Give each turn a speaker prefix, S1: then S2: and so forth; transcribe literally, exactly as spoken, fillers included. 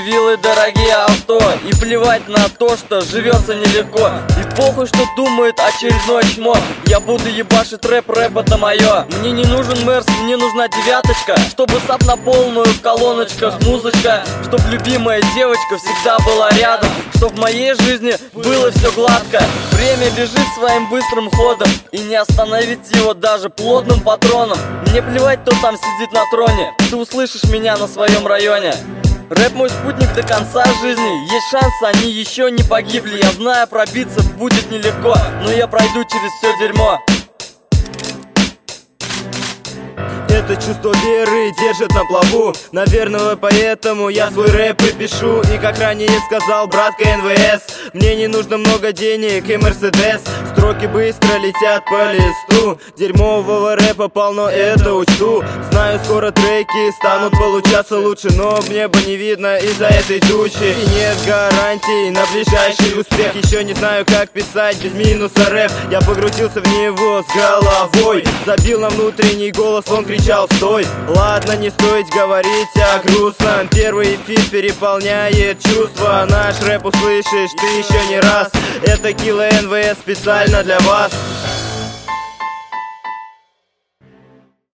S1: виллы, дорогие авто. И плевать на то, что живется нелегко. И похуй, что думает очередной чмо. Я буду ебашить рэп, рэп это мое. Мне не нужен мерс, мне нужна девяточка, чтобы сап на полную в колоночках музычка, чтоб любимая девочка всегда была рядом, чтоб в моей жизни было все гладко. Время бежит своим быстрым ходом, и не остановить его даже плотным патроном. Мне плевать, кто там сидит на троне, ты услышишь меня на своем районе. Рэп мой спутник до конца жизни. Есть шансы, они еще не погибли. Я знаю, пробиться будет нелегко, но я пройду через все дерьмо.
S2: Это чувство веры держит на плаву. Наверное, поэтому я свой рэп и пишу. И как ранее сказал братка эн вэ эс, мне не нужно много денег и мерседес. Строки быстро летят по листу. Дерьмового рэпа полно, это учту. Знаю, скоро треки станут получаться лучше, но в небо не видно из-за этой тучи. И нет гарантий на ближайший успех. Еще не знаю, как писать без минуса рэп. Я погрузился в него с головой. Забил на внутренний голос, он кричал «стой». Ладно, не стоит говорить о грустном. Первый фит переполняет чувства. Наш рэп услышишь ты еще не раз. Это Килла эн вэ эс специально для вас.